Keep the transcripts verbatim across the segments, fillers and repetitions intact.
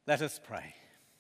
Let us pray.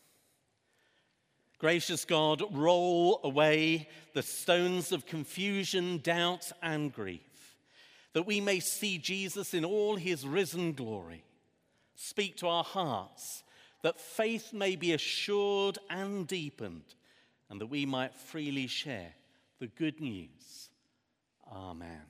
Gracious God, roll away the stones of confusion, doubt, and grief, that we may see Jesus in all his risen glory. Speak to our hearts, that faith may be assured and deepened, and that we might freely share the good news. Amen.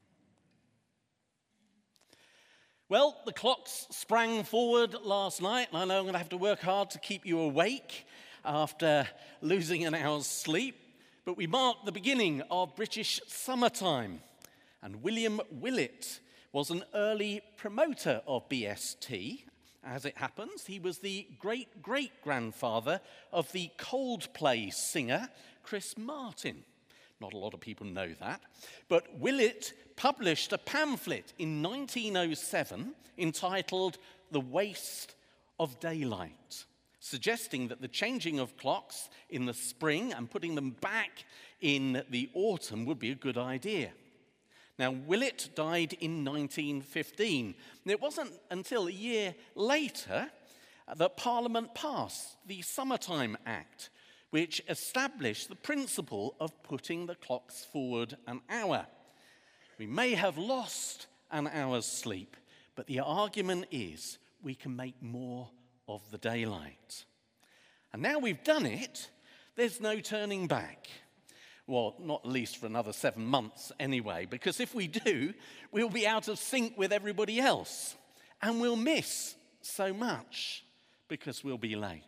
Well, the clocks sprang forward last night, and I know I'm going to have to work hard to keep you awake after losing an hour's sleep. But we marked the beginning of British summertime, and William Willett was an early promoter of B S T. As it happens, he was the great-great-grandfather of the Coldplay singer Chris Martin. Not a lot of people know that. But Willett published a pamphlet in nineteen oh seven entitled The Waste of Daylight, suggesting that the changing of clocks in the spring and putting them back in the autumn would be a good idea. Now, Willett died in nineteen fifteen, and it wasn't until a year later that Parliament passed the Summertime Act, which established the principle of putting the clocks forward an hour. We may have lost an hour's sleep, but the argument is we can make more of the daylight. And now we've done it, there's no turning back. Well, not at least for another seven months anyway, because if we do, we'll be out of sync with everybody else, and we'll miss so much because we'll be late.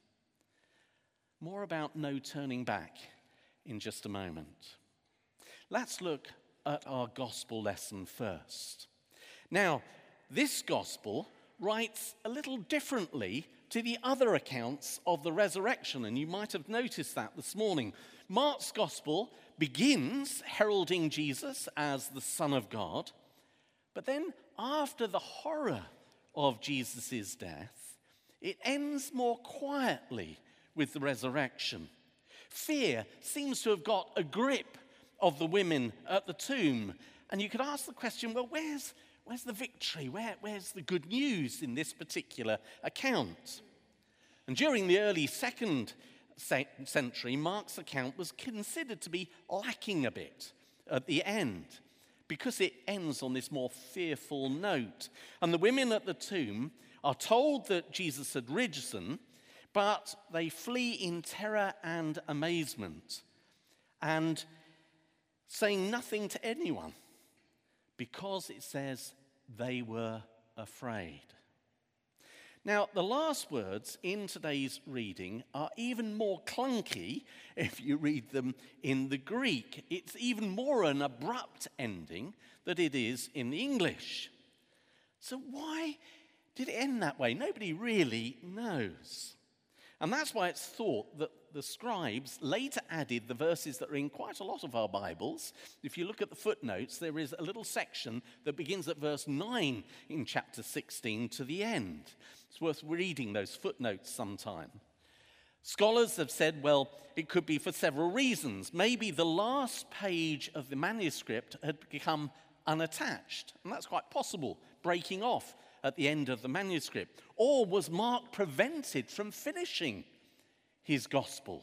More about no turning back in just a moment. Let's look at our gospel lesson first. Now, this gospel writes a little differently to the other accounts of the resurrection, and you might have noticed that this morning. Mark's gospel begins heralding Jesus as the Son of God, but then after the horror of Jesus' death, it ends more quietly with the resurrection. Fear seems to have got a grip of the women at the tomb. And you could ask the question, well, where's, where's the victory? Where, where's the good news in this particular account? And during the early second century, Mark's account was considered to be lacking a bit at the end, because it ends on this more fearful note. And the women at the tomb are told that Jesus had risen, but they flee in terror and amazement, and saying nothing to anyone, because it says they were afraid. Now, the last words in today's reading are even more clunky if you read them in the Greek. It's even more an abrupt ending than it is in the English. So why did it end that way? Nobody really knows. And that's why it's thought that the scribes later added the verses that are in quite a lot of our Bibles. If you look at the footnotes, there is a little section that begins at verse nine in chapter sixteen to the end. It's worth reading those footnotes sometime. Scholars have said, well, it could be for several reasons. Maybe the last page of the manuscript had become unattached, and that's quite possible, breaking off at the end of the manuscript. Or was Mark prevented from finishing his gospel?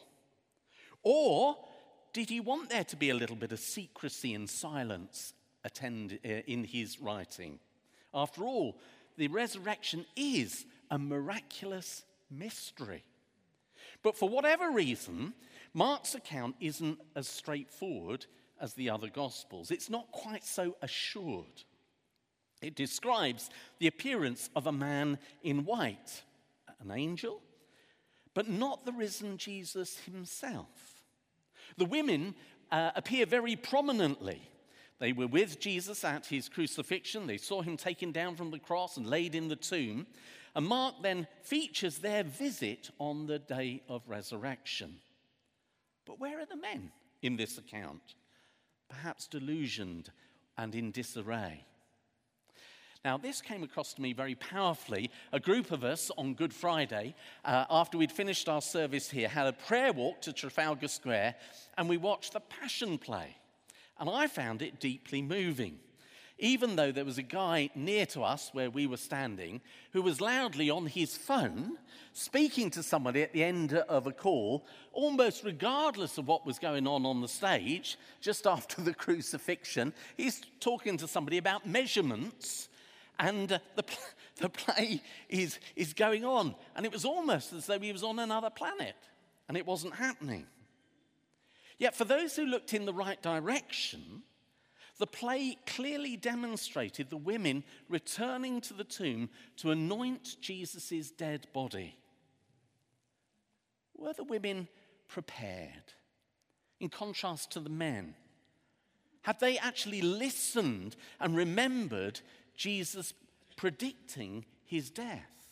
Or did he want there to be a little bit of secrecy and silence attend, uh, in his writing? After all, the resurrection is a miraculous mystery. But for whatever reason, Mark's account isn't as straightforward as the other gospels. It's not quite so assured. It describes the appearance of a man in white, an angel, but not the risen Jesus himself. The women uh, appear very prominently. They were with Jesus at his crucifixion. They saw him taken down from the cross and laid in the tomb. And Mark then features their visit on the day of resurrection. But where are the men in this account? Perhaps delusioned and in disarray. Now, this came across to me very powerfully. A group of us on Good Friday, uh, after we'd finished our service here, had a prayer walk to Trafalgar Square, and we watched the Passion Play. And I found it deeply moving. even though there was a guy near to us where we were standing who was loudly on his phone speaking to somebody at the end of a call, almost regardless of what was going on on the stage, just after the crucifixion. He's talking to somebody about measurements, and uh, the, pl- the play is, is going on. And it was almost as though he was on another planet, and it wasn't happening. Yet for those who looked in the right direction, the play clearly demonstrated the women returning to the tomb to anoint Jesus' dead body. Were the women prepared, in contrast to the men? Had they actually listened and remembered Jesus predicting his death?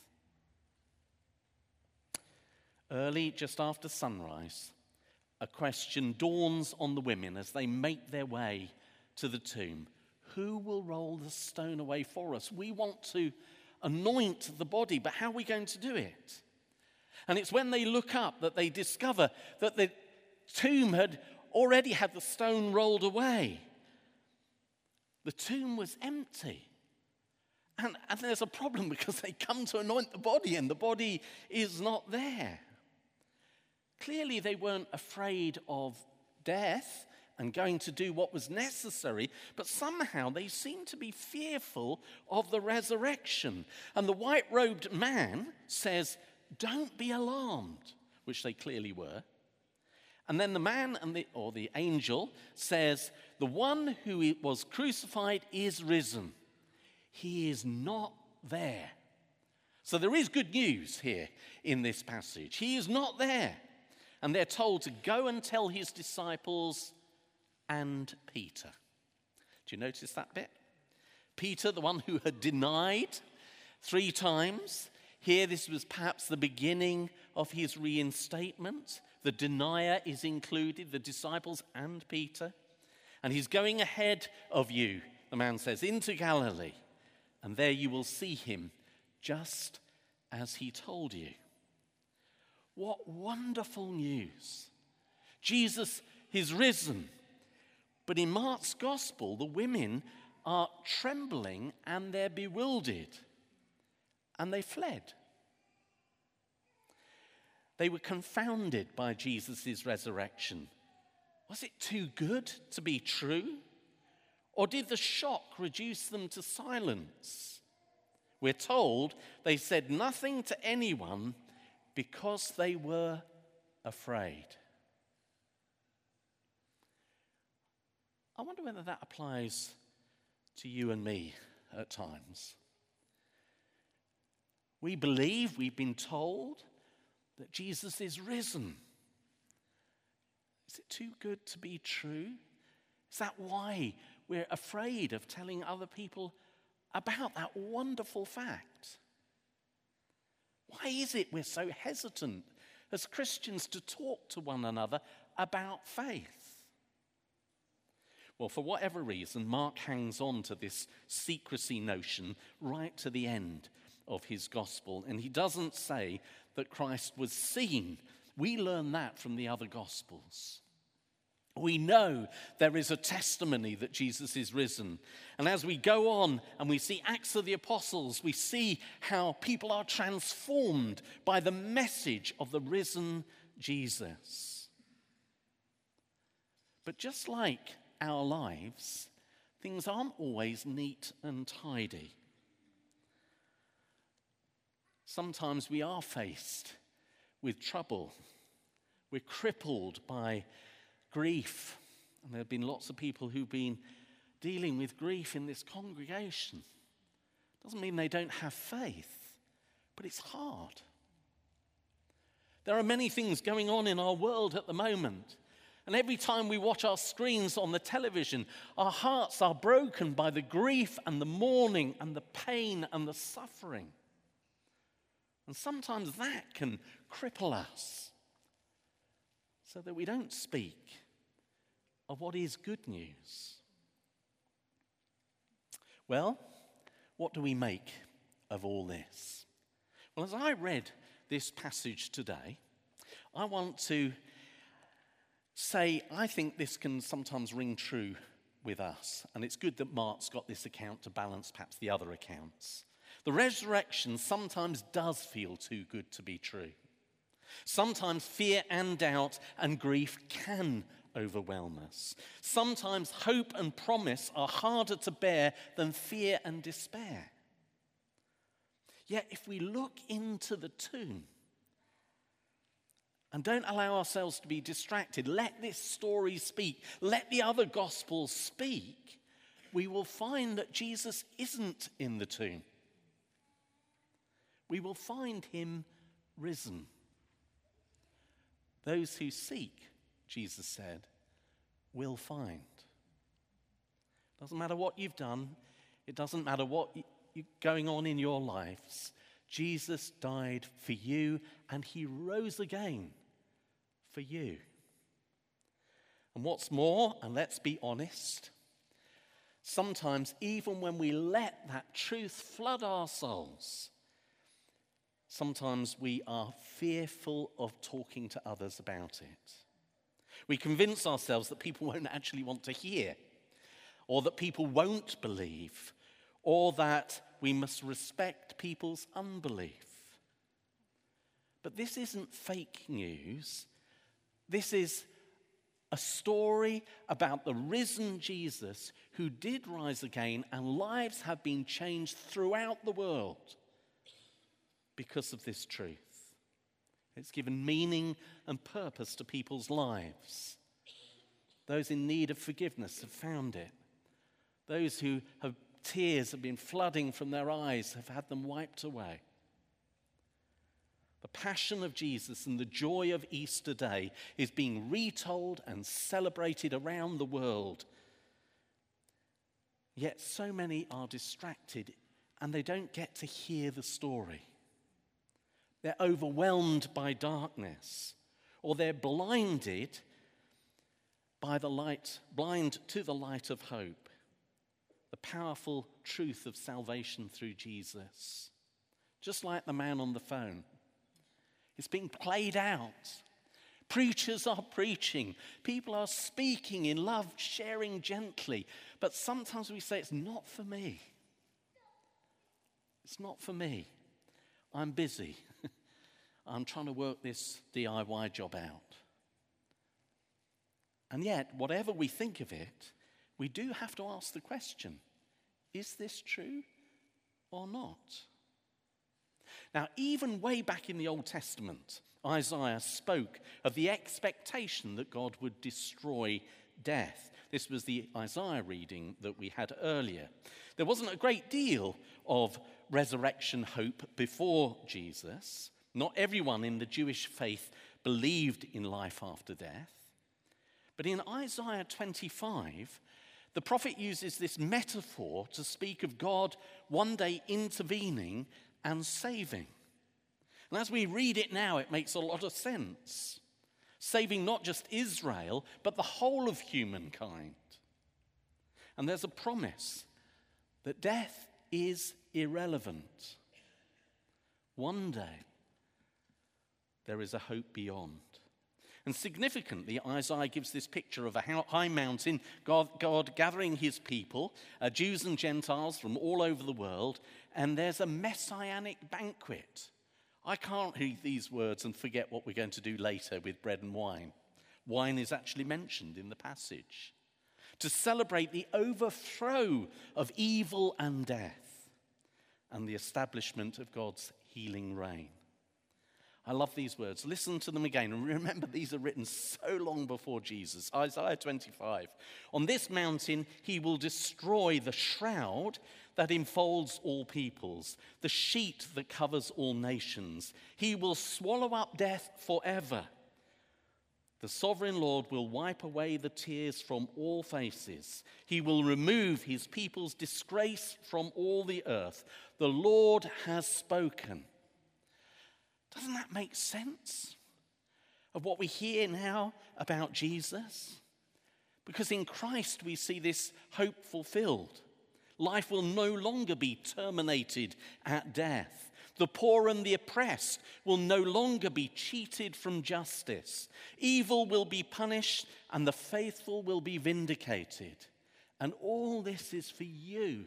Early, just after sunrise, a question dawns on the women as they make their way to the tomb. Who will roll the stone away for us? We want to anoint the body, but how are we going to do it? And it's when they look up that they discover that the tomb had already had the stone rolled away. The tomb was empty. And, and there's a problem because they come to anoint the body and the body is not there. Clearly, they weren't afraid of death and going to do what was necessary, but somehow they seemed to be fearful of the resurrection. And the white-robed man says, "Don't be alarmed," which they clearly were. And then the man and the, or the angel says, "The one who was crucified is risen. He is not there." So there is good news here in this passage. He is not there. And they're told to go and tell his disciples and Peter. Do you notice that bit? Peter, the one who had denied three times. Here, this was perhaps the beginning of his reinstatement. The denier is included, the disciples and Peter. And he's going ahead of you, the man says, into Galilee. And there you will see him just as he told you. What wonderful news. Jesus is risen. But in Mark's gospel, the women are trembling and they're bewildered. And they fled. They were confounded by Jesus' resurrection. Was it too good to be true? Or did the shock reduce them to silence? We're told they said nothing to anyone because they were afraid. I wonder whether that applies to you and me at times. We believe, we've been told, that Jesus is risen. Is it too good to be true? Is that why we're afraid of telling other people about that wonderful fact? Why is it we're so hesitant as Christians to talk to one another about faith? Well, for whatever reason, Mark hangs on to this secrecy notion right to the end of his gospel. And he doesn't say that Christ was seen. We learn that from the other gospels. We know there is a testimony that Jesus is risen. And as we go on and we see Acts of the Apostles, we see how people are transformed by the message of the risen Jesus. But just like our lives, things aren't always neat and tidy. Sometimes we are faced with trouble. We're crippled by grief. And there have been lots of people who've been dealing with grief in this congregation. Doesn't mean they don't have faith, but it's hard. There are many things going on in our world at the moment. And every time we watch our screens on the television, our hearts are broken by the grief and the mourning and the pain and the suffering. And sometimes that can cripple us so that we don't speak of what is good news. Well, what do we make of all this? Well, as I read this passage today, I want to say I think this can sometimes ring true with us. And it's good that Mark's got this account to balance perhaps the other accounts. The resurrection sometimes does feel too good to be true. Sometimes fear and doubt and grief can overwhelm us. Sometimes hope and promise are harder to bear than fear and despair. Yet if we look into the tomb and don't allow ourselves to be distracted, let this story speak, let the other gospels speak, we will find that Jesus isn't in the tomb. We will find him risen. Those who seek, Jesus said, will find. Doesn't matter what you've done. It doesn't matter what you're going on in your lives. Jesus died for you and he rose again for you. And what's more, and let's be honest, sometimes even when we let that truth flood our souls, sometimes we are fearful of talking to others about it. We convince ourselves that people won't actually want to hear, or that people won't believe, or that we must respect people's unbelief. But this isn't fake news. This is a story about the risen Jesus who did rise again, and lives have been changed throughout the world because of this truth. It's given meaning and purpose to people's lives. Those in need of forgiveness have found it. Those who have tears have been flooding from their eyes have had them wiped away. The passion of Jesus and the joy of Easter Day is being retold and celebrated around the world. Yet so many are distracted and they don't get to hear the story. They're overwhelmed by darkness, or they're blinded by the light, blind to the light of hope, the powerful truth of salvation through Jesus. Just like the man on the phone. It's being played out. Preachers are preaching. People are speaking in love, sharing gently. But sometimes we say, it's not for me. It's not for me. I'm busy. I'm trying to work this D I Y job out. And yet, whatever we think of it, we do have to ask the question, is this true or not? Now, even way back in the Old Testament, Isaiah spoke of the expectation that God would destroy death. This was the Isaiah reading that we had earlier. There wasn't a great deal of resurrection hope before Jesus. Not everyone in the Jewish faith believed in life after death. But in Isaiah twenty-five, the prophet uses this metaphor to speak of God one day intervening and saving. And as we read it now, it makes a lot of sense. Saving not just Israel, but the whole of humankind. And there's a promise that death is irrelevant. One day, there is a hope beyond. And significantly, Isaiah gives this picture of a high mountain, God, God gathering his people, uh, Jews and Gentiles from all over the world, and there's a messianic banquet. I can't read these words and forget what we're going to do later with bread and wine. Wine is actually mentioned in the passage. To celebrate the overthrow of evil and death and the establishment of God's healing reign. I love these words. Listen to them again. And remember, these are written so long before Jesus. Isaiah twenty-five. On this mountain, he will destroy the shroud that enfolds all peoples, the sheet that covers all nations. He will swallow up death forever. The sovereign Lord will wipe away the tears from all faces. He will remove his people's disgrace from all the earth. The Lord has spoken. Doesn't that make sense of what we hear now about Jesus? Because in Christ we see this hope fulfilled. Life will no longer be terminated at death. The poor and the oppressed will no longer be cheated from justice. Evil will be punished and the faithful will be vindicated. And all this is for you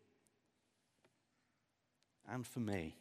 and for me.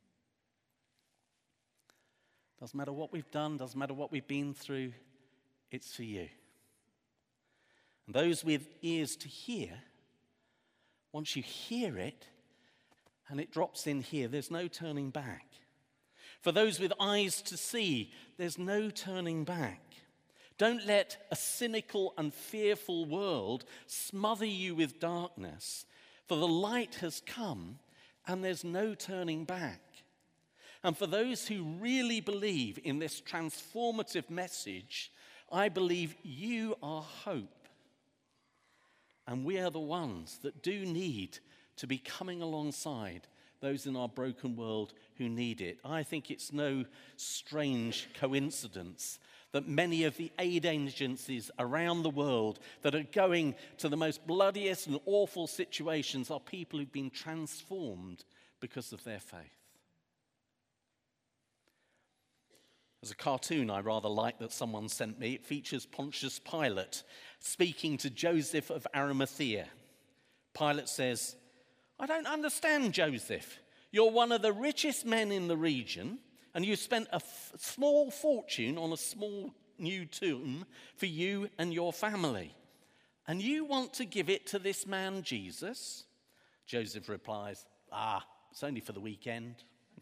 Doesn't matter what we've done, doesn't matter what we've been through, it's for you. And those with ears to hear, once you hear it and it drops in here, there's no turning back. For those with eyes to see, there's no turning back. Don't let a cynical and fearful world smother you with darkness, for the light has come and there's no turning back. And for those who really believe in this transformative message, I believe you are hope. And we are the ones that do need to be coming alongside those in our broken world who need it. I think it's no strange coincidence that many of the aid agencies around the world that are going to the most bloodiest and awful situations are people who've been transformed because of their faith. There's a cartoon I rather like that someone sent me. It features Pontius Pilate speaking to Joseph of Arimathea. Pilate says, "I don't understand, Joseph. You're one of the richest men in the region, and you spent a f- small fortune on a small new tomb for you and your family. And you want to give it to this man, Jesus?" Joseph replies, "Ah, it's only for the weekend."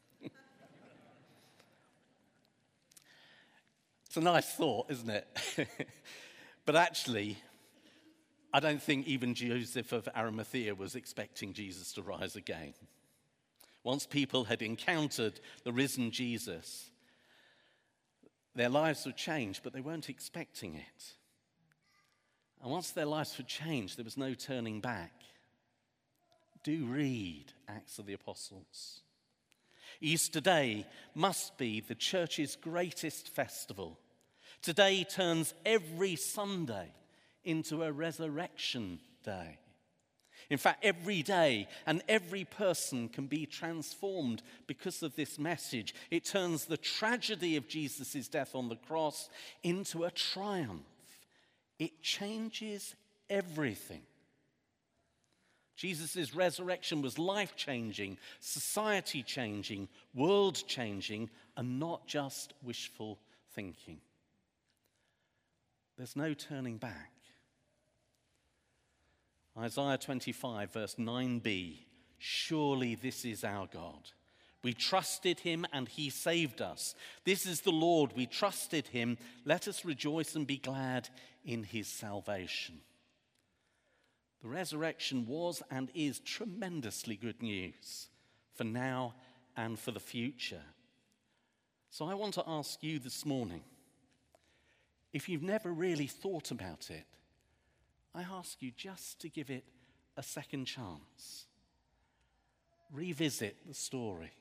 It's a nice thought, isn't it? But actually, I don't think even Joseph of Arimathea was expecting Jesus to rise again. Once people had encountered the risen Jesus, their lives would change, but they weren't expecting it. And once their lives would change, there was no turning back. Do read Acts of the Apostles. Easter Day must be the church's greatest festival. Today turns every Sunday into a resurrection day. In fact, every day and every person can be transformed because of this message. It turns the tragedy of Jesus' death on the cross into a triumph. It changes everything. Jesus' resurrection was life-changing, society-changing, world-changing, and not just wishful thinking. There's no turning back. Isaiah twenty-five, verse nine b, "Surely this is our God. We trusted him and he saved us. This is the Lord, we trusted him. Let us rejoice and be glad in his salvation." The resurrection was and is tremendously good news for now and for the future. So I want to ask you this morning, if you've never really thought about it, I ask you just to give it a second chance. Revisit the story.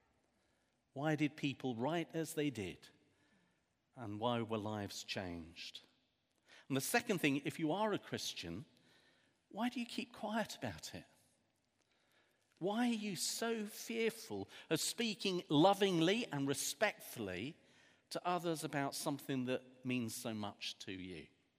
Why did people write as they did? And why were lives changed? And the second thing, if you are a Christian, why do you keep quiet about it? Why are you so fearful of speaking lovingly and respectfully to others about something that means so much to you?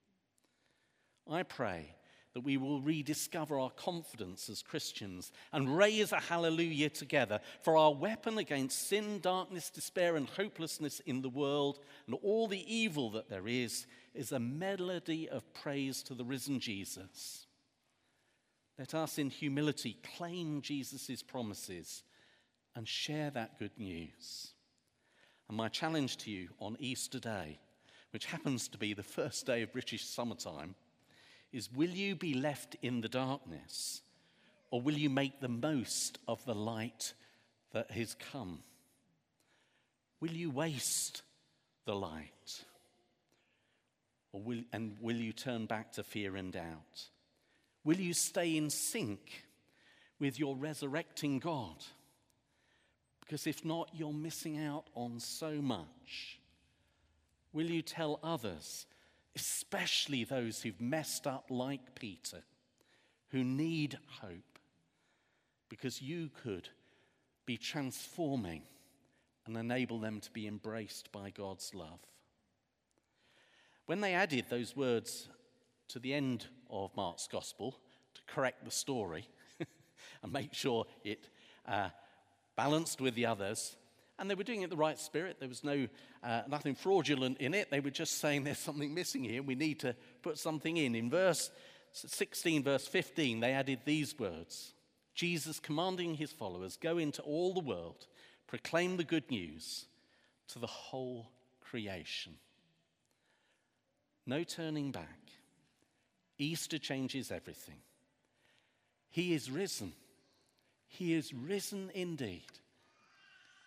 I pray that we will rediscover our confidence as Christians and raise a hallelujah together, for our weapon against sin, darkness, despair, and hopelessness in the world and all the evil that there is, is a melody of praise to the risen Jesus. Let us in humility claim Jesus' promises and share that good news. And my challenge to you on Easter Day, which happens to be the first day of British summertime, is will you be left in the darkness, or will you make the most of the light that has come? Will you waste the light? Or will, and will you turn back to fear and doubt? Will you stay in sync with your resurrecting God? Because if not, you're missing out on so much. Will you tell others, especially those who've messed up like Peter, who need hope, because you could be transforming and enable them to be embraced by God's love? When they added those words to the end of Mark's Gospel, correct the story and make sure it uh, balanced with the others. And they were doing it in the right spirit. There was no uh, nothing fraudulent in it. They were just saying there's something missing here. We need to put something in. In verse sixteen, verse fifteen, they added these words. Jesus commanding his followers, go into all the world, proclaim the good news to the whole creation. No turning back. Easter changes everything. He is risen. He is risen indeed.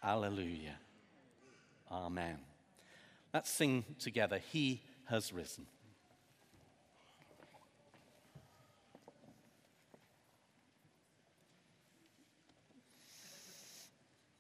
Alleluia. Amen. Let's sing together. He has risen.